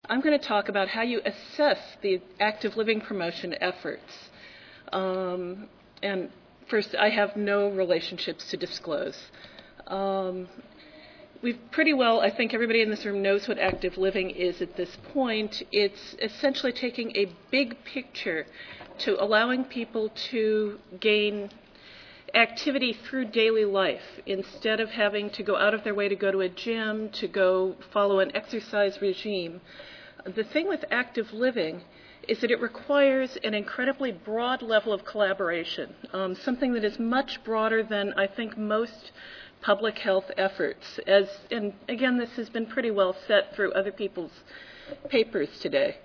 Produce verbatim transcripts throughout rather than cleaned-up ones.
I'm going to talk about how you assess the active living promotion efforts. Um, and first, I have no relationships to disclose. Um, we've pretty well, I think everybody in this room knows what active living is at this point. It's essentially taking a big picture to allowing people to gain activity through daily life instead of having to go out of their way to go to a gym, to go follow an exercise regime. The thing with active living is that it requires an incredibly broad level of collaboration, um, something that is much broader than I think most public health efforts. As, and again, this has been pretty well set through other people's papers today.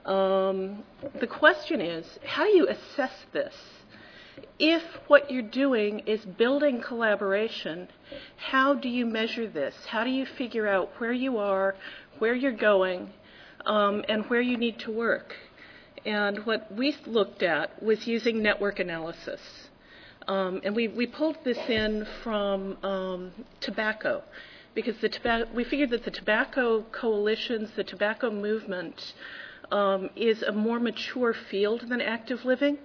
Um, the question is, how do you assess this? If what you're doing is building collaboration, how do you measure this? How do you figure out where you are, where you're going, um, and where you need to work? And what we looked at was using network analysis. Um, and we, we pulled this in from um, tobacco, because the toba- we figured that the tobacco coalitions, the tobacco movement, um, is a more mature field than active living.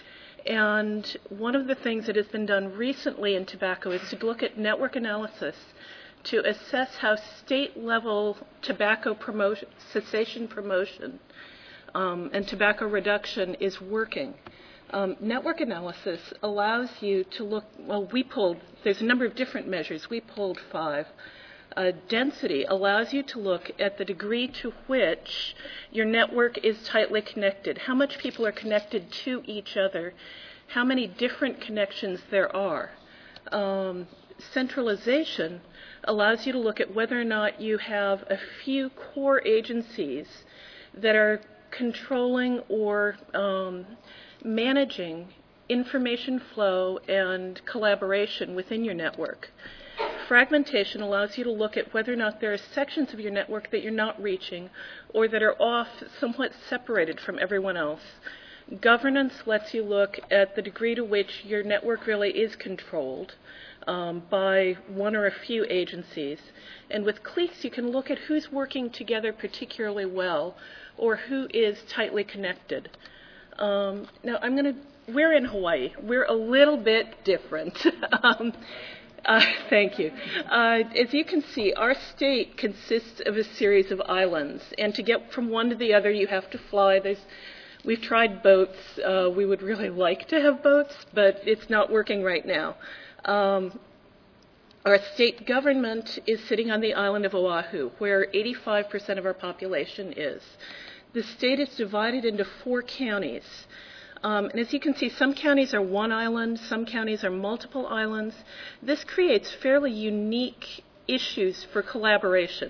And one of the things that has been done recently in tobacco is to look at network analysis to assess how state-level tobacco promotion, cessation promotion um, and tobacco reduction is working. Um, network analysis allows you to look, well, we pulled, there's a number of different measures. We pulled five. Uh, density allows you to look at the degree to which your network is tightly connected, how much people are connected to each other, how many different connections there are. Um, centralization allows you to look at whether or not you have a few core agencies that are controlling or um, managing information flow and collaboration within your network. Fragmentation allows you to look at whether or not there are sections of your network that you're not reaching or that are off, somewhat separated from everyone else. Governance lets you look at the degree to which your network really is controlled um, by one or a few agencies. And with cliques, you can look at who's working together particularly well or who is tightly connected. Um, now, I'm going to, we're in Hawaii. We're a little bit different. um, Uh, thank you. Uh, as you can see, our state consists of a series of islands, and to get from one to the other, you have to fly. There's, we've tried boats. Uh, we would really like to have boats, but it's not working right now. Um, our state government is sitting on the island of Oahu, where eighty-five percent of our population is. The state is divided into four counties. Um, and as you can see, some counties are one island, some counties are multiple islands. This creates fairly unique issues for collaboration.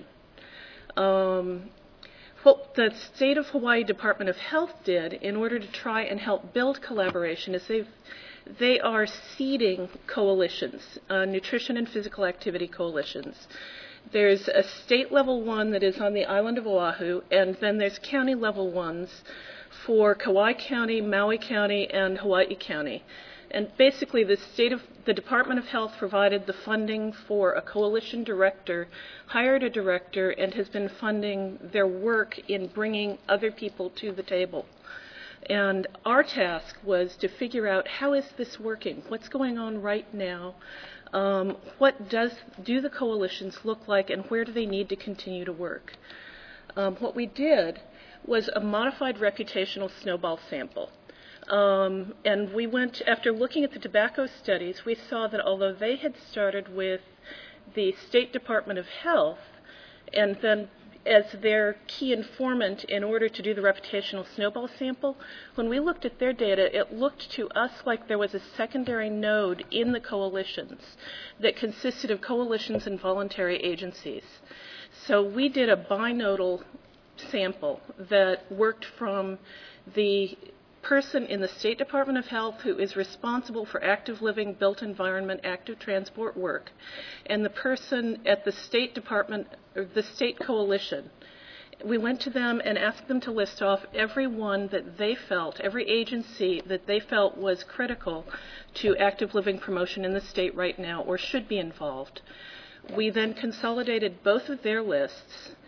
Um, what the State of Hawaii Department of Health did in order to try and help build collaboration is they've, they are seeding coalitions, uh, nutrition and physical activity coalitions. There's a state level one that is on the island of Oahu, and then there's county level ones for Kauai County, Maui County, and Hawaii County. And basically the state of the Department of Health provided the funding for a coalition director, hired a director, and has been funding their work in bringing other people to the table. And our task was to figure out, how is this working? What's going on right now? Um, what does do the coalitions look like, and where do they need to continue to work? Um, what we did was a modified reputational snowball sample. Um, and we went, after looking at the tobacco studies, we saw that although they had started with the State Department of Health, and then as their key informant in order to do the reputational snowball sample, when we looked at their data, it looked to us like there was a secondary node in the coalitions that consisted of coalitions and voluntary agencies. So we did a binodal sample that worked from the person in the State Department of Health who is responsible for active living, built environment, active transport work, and the person at the State Department, or the state coalition. We went to them and asked them to list off every one that they felt, every agency that they felt was critical to active living promotion in the state right now or should be involved. We then consolidated both of their lists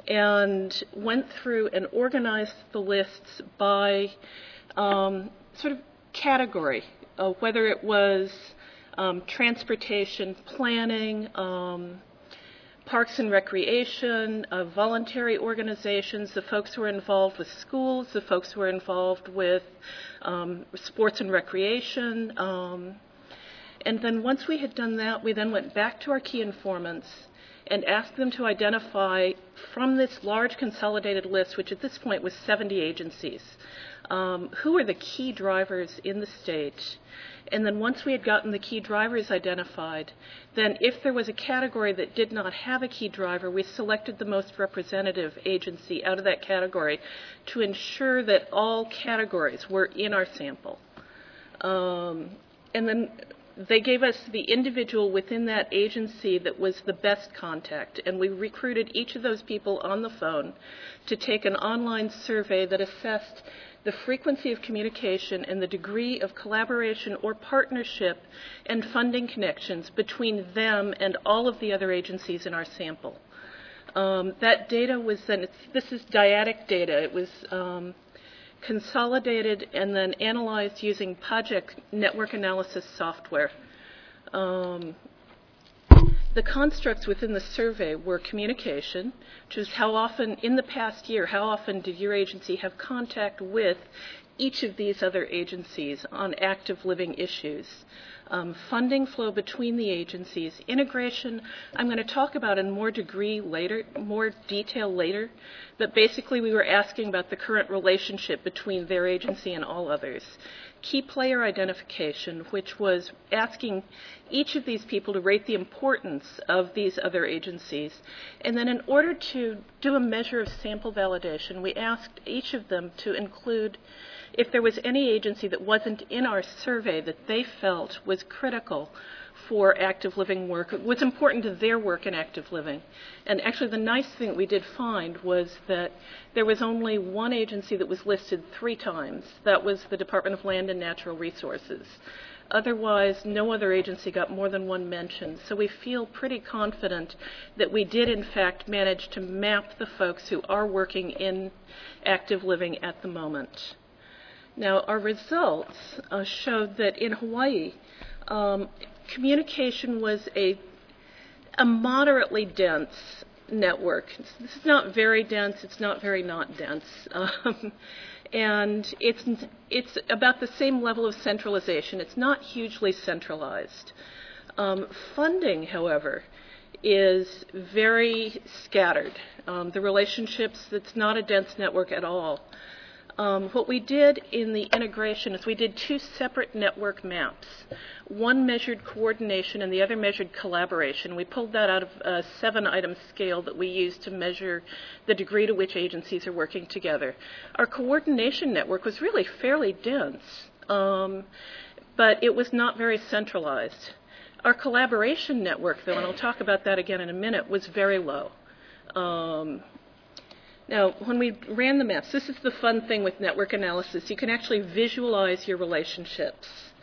and went through and organized the lists by um, sort of category, uh, whether it was um, transportation planning, um, parks and recreation, uh, voluntary organizations, the folks who are involved with schools, the folks who are involved with um, sports and recreation. Um, and then once we had done that, we then went back to our key informants and asked them to identify from this large consolidated list, which at this point was seventy agencies, um, who were the key drivers in the state. And then once we had gotten the key drivers identified, then if there was a category that did not have a key driver, we selected the most representative agency out of that category to ensure that all categories were in our sample. Um, and then they gave us the individual within that agency that was the best contact, and we recruited each of those people on the phone to take an online survey that assessed the frequency of communication and the degree of collaboration or partnership and funding connections between them and all of the other agencies in our sample. Um, that data was then, it's, this is dyadic data. It was um, consolidated and then analyzed using Project network analysis software. Um, The constructs within the survey were communication, which is how often, in the past year, how often did your agency have contact with each of these other agencies on active living issues. Um, funding flow between the agencies, integration, I'm going to talk about in more degree later, more detail later, but basically we were asking about the current relationship between their agency and all others. Key player identification, which was asking each of these people to rate the importance of these other agencies. And then in order to do a measure of sample validation, we asked each of them to include if there was any agency that wasn't in our survey that they felt was critical for active living work, was important to their work in active living. And actually the nice thing we did find was that there was only one agency that was listed three times. That was the Department of Land and Natural Resources. Otherwise, no other agency got more than one mention. So we feel pretty confident that we did in fact manage to map the folks who are working in active living at the moment. Now, our results uh, showed that in Hawaii, um, communication was a, a moderately dense network. It's, this is not very dense. It's not very not dense. Um, and it's, it's about the same level of centralization. It's not hugely centralized. Um, funding, however, is very scattered. Um, the relationships, it's not a dense network at all. Um, what we did in the integration is we did two separate network maps. One measured coordination and the other measured collaboration. We pulled that out of a seven-item scale that we used to measure the degree to which agencies are working together. Our coordination network was really fairly dense, um, but it was not very centralized. Our collaboration network, though, and I'll talk about that again in a minute, was very low. Um, Now, when we ran the maps, this is the fun thing with network analysis. You can actually visualize your relationships.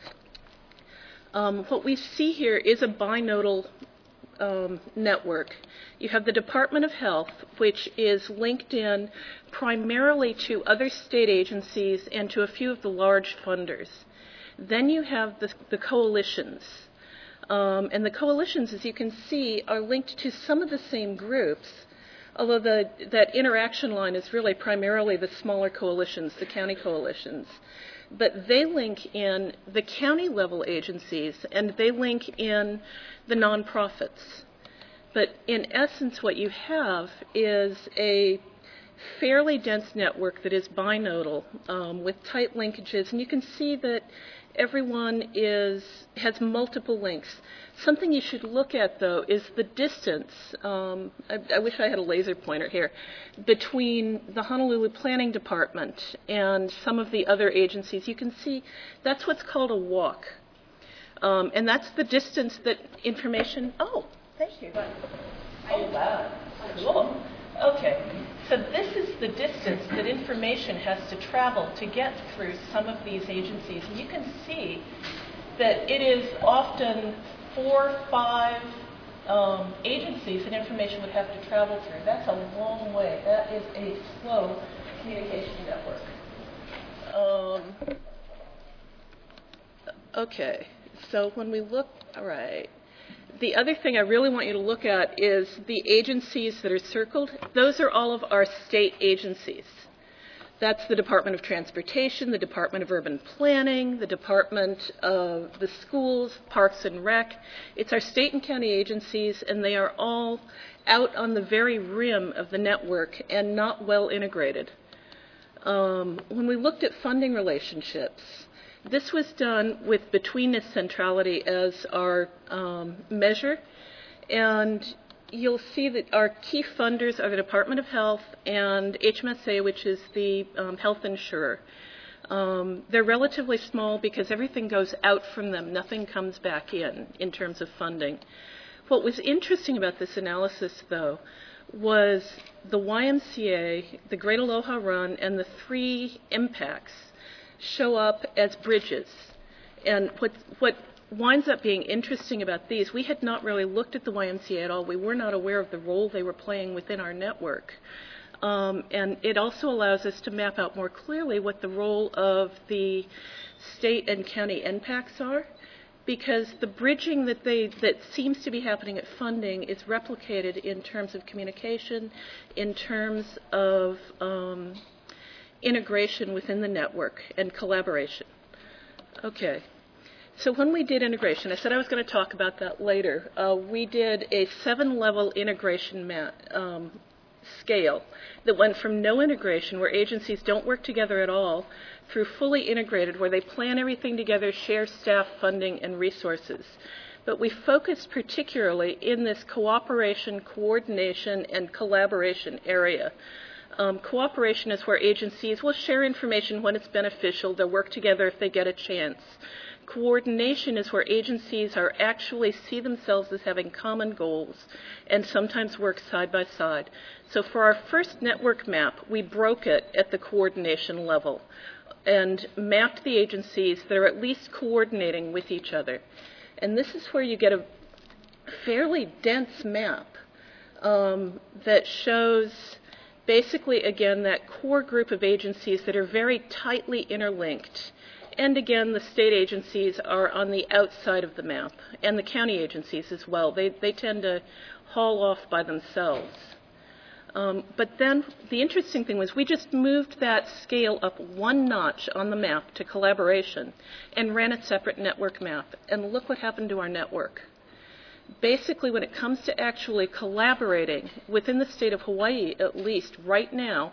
Um, what we see here is a binodal um, network. You have the Department of Health, which is linked in primarily to other state agencies and to a few of the large funders. Then you have the, the coalitions. Um, and the coalitions, as you can see, are linked to some of the same groups, although the, that interaction line is really primarily the smaller coalitions, the county coalitions. But they link in the county level agencies and they link in the nonprofits. But in essence, what you have is a fairly dense network that is binodal um, with tight linkages. And you can see that everyone is, has multiple links. Something you should look at, though, is the distance. Um, I, I wish I had a laser pointer here, between the Honolulu Planning Department and some of the other agencies. You can see that's what's called a walk. Um, and that's the distance that information, oh, thank you. Oh, wow, cool. Okay, so this is the distance that information has to travel to get through some of these agencies. And you can see that it is often four, five, um, agencies that information would have to travel through. That's a long way. That is a slow communication network. Um, okay, so when we look, all right. The other thing I really want you to look at is the agencies that are circled. Those are all of our state agencies. That's the Department of Transportation, the Department of Urban Planning, the Department of the Schools, Parks and Rec. It's our state and county agencies, and they are all out on the very rim of the network and not well integrated. Um, when we looked at funding relationships, this was done with betweenness centrality as our um, measure, and you'll see that our key funders are the Department of Health and H M S A, which is the um, health insurer. Um, they're relatively small because everything goes out from them. Nothing comes back in in terms of funding. What was interesting about this analysis, though, was the Y M C A, the Great Aloha Run, and the three impacts show up as bridges. And what, what winds up being interesting about these, we had not really looked at the Y M C A at all. We were not aware of the role they were playing within our network. Um, and it also allows us to map out more clearly what the role of the state and county N PACs are, because the bridging that they that seems to be happening at funding is replicated in terms of communication, in terms of um, integration within the network and collaboration. Okay. So when we did integration, I said I was going to talk about that later. Uh, we did a seven-level integration mat, um, scale that went from no integration, where agencies don't work together at all, through fully integrated, where they plan everything together, share staff, funding, and resources. But we focused particularly in this cooperation, coordination, and collaboration area. Um, cooperation is where agencies will share information when it's beneficial. They'll work together if they get a chance. Coordination is where agencies are actually see themselves as having common goals and sometimes work side by side. So for our first network map, we broke it at the coordination level and mapped the agencies that are at least coordinating with each other. And this is where you get a fairly dense map um, that shows basically, again, that core group of agencies that are very tightly interlinked. And again, the state agencies are on the outside of the map, and the county agencies as well. They, they tend to haul off by themselves. Um, but then the interesting thing was we just moved that scale up one notch on the map to collaboration and ran a separate network map. And look what happened to our network. Basically, when it comes to actually collaborating within the state of Hawaii, at least right now,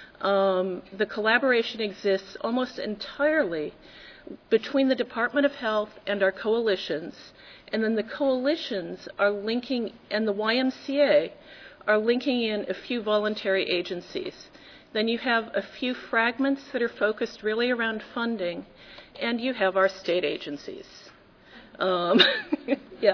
um, the collaboration exists almost entirely between the Department of Health and our coalitions, and then the coalitions are linking, and the Y M C A are linking in a few voluntary agencies. Then you have a few fragments that are focused really around funding, and you have our state agencies. Um, yeah.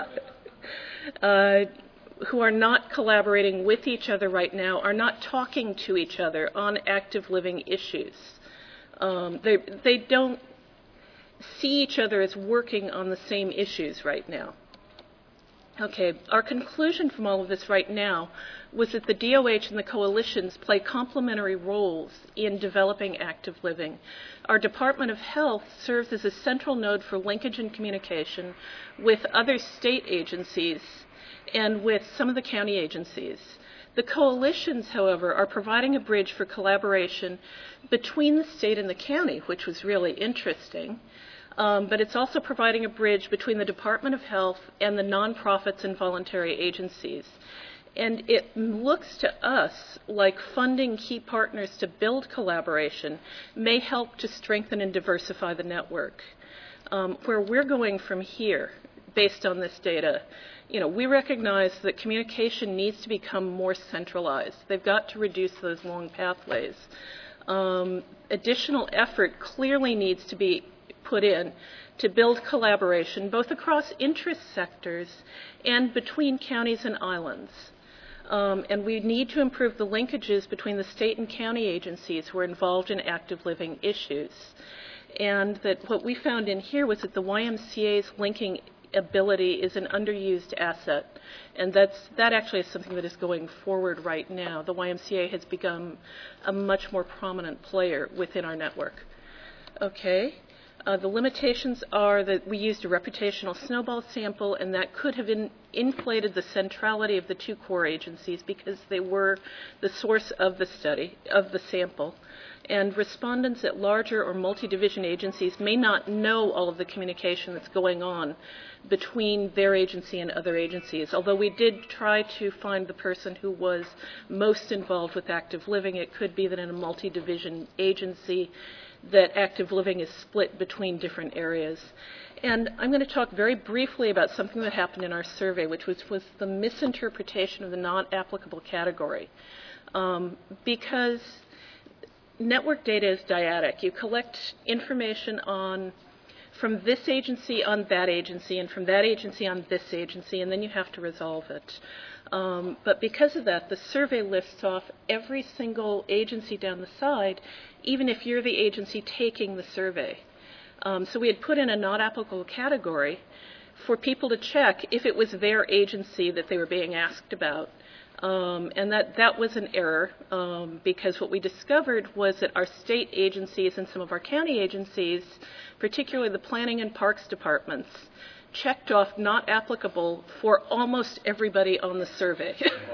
Uh, who are not collaborating with each other right now, are not talking to each other on active living issues. Um, they, they don't see each other as working on the same issues right now. Okay, our conclusion from all of this right now was that the D O H and the coalitions play complementary roles in developing active living. Our Department of Health serves as a central node for linkage and communication with other state agencies and with some of the county agencies. The coalitions, however, are providing a bridge for collaboration between the state and the county, which was really interesting. Um, but it's also providing a bridge between the Department of Health and the nonprofits and voluntary agencies. And it looks to us like funding key partners to build collaboration may help to strengthen and diversify the network. Um, where we're going from here, based on this data, you know, we recognize that communication needs to become more centralized. They've got to reduce those long pathways. Um, additional effort clearly needs to be put in to build collaboration both across interest sectors and between counties and islands. Um, and we need to improve the linkages between the state and county agencies who are involved in active living issues. And that what we found in here was that the Y M C A's linking ability is an underused asset, and that's that actually is something that is going forward right now. The Y M C A has become a much more prominent player within our network. Okay. Uh, the limitations are that we used a reputational snowball sample, and that could have in, inflated the centrality of the two core agencies because they were the source of the study, of the sample. And respondents at larger or multi-division agencies may not know all of the communication that's going on between their agency and other agencies. Although we did try to find the person who was most involved with active living, it could be that in a multi-division agency that active living is split between different areas. And I'm going to talk very briefly about something that happened in our survey, which was, was the misinterpretation of the not applicable category. Um, because network data is dyadic. You collect information on from this agency on that agency and from that agency on this agency, and then you have to resolve it. Um, but because of that, the survey lists off every single agency down the side, even if you're the agency taking the survey. Um, so we had put in a not applicable category for people to check if it was their agency that they were being asked about. Um, and that, that was an error um, because what we discovered was that our state agencies and some of our county agencies, particularly the planning and parks departments, checked off not applicable for almost everybody on the survey.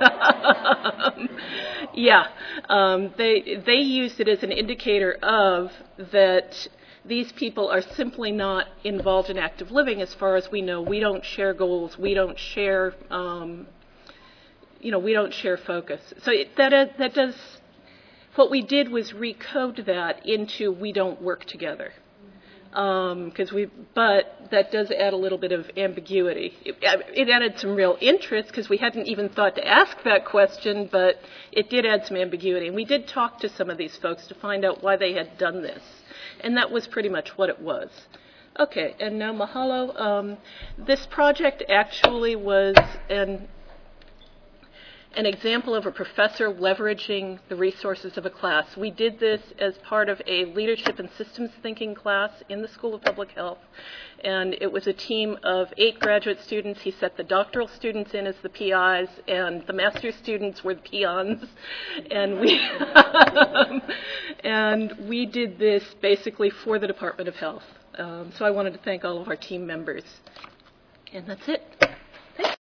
yeah, um, they, they used it as an indicator of that these people are simply not involved in active living as far as we know. We don't share goals. We don't share... Um, you know, we don't share focus. So it, that, uh, that does, what we did was recode that into we don't work together. Um, 'cause we, but that does add a little bit of ambiguity. It, it added some real interest because we hadn't even thought to ask that question, but it did add some ambiguity. And we did talk to some of these folks to find out why they had done this. And that was pretty much what it was. Okay, and now Mahalo. Um, this project actually was an an example of a professor leveraging the resources of a class. We did this as part of a leadership and systems thinking class in the School of Public Health, and it was a team of eight graduate students. He set the doctoral students in as the P Is, and the master's students were the peons, and we and we did this basically for the Department of Health. Um, so I wanted to thank all of our team members, and that's it.